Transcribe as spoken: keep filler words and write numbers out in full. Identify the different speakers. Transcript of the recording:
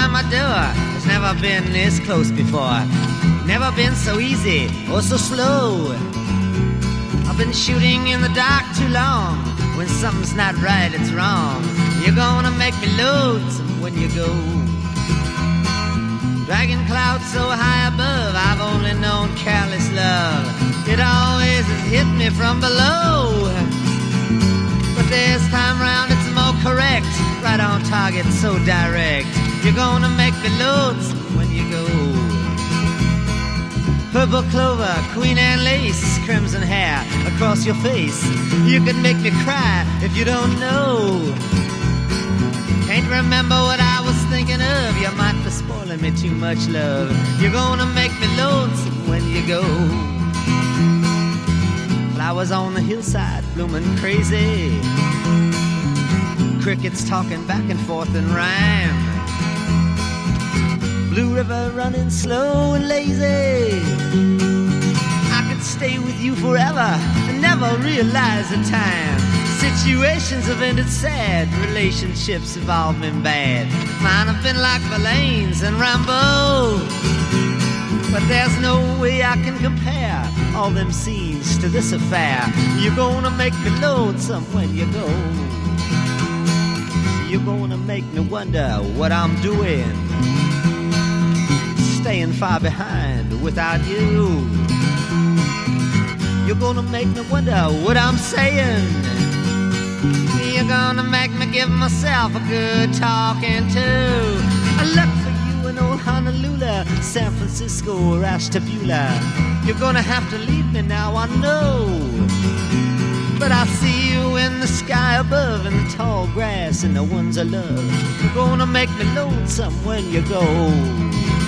Speaker 1: by my door has never been this close before. Never been so easy or so slow. I've been shooting in the dark too long. When something's not right, it's wrong. You're gonna make me lonesome when you go. Dragging clouds so high above, I've only known careless love. It always has hit me from below. But this time round it's more correct. Right on target, so direct. You're gonna make me lonesome when you go. Purple clover, queen and lace, crimson hair across your face. You can make me cry if you don't know. Can't remember what I was thinking of. You might be spoiling me too much, love. You're gonna make me lonesome when you go. Flowers on the hillside blooming crazy. Crickets talking back and forth in rhyme. Blue river running slow and lazy. I could stay with you forever and never realize the time. Situations have ended sad, relationships have all been bad. Mine have been like Verlaine's and Rambo. But there's no way I can compare all them scenes to this affair. You're gonna make me lonesome when you go. You're gonna make me wonder what I'm doing, staying far behind without you. You're gonna make me wonder what I'm saying. You're gonna make me give myself a good talking to. I look for you in old Honolulu, San Francisco or Ashtabula. You're gonna have to leave me now, I know. But I see you in the sky above, in the tall grass and the ones I love. You're gonna make me lonesome when you go.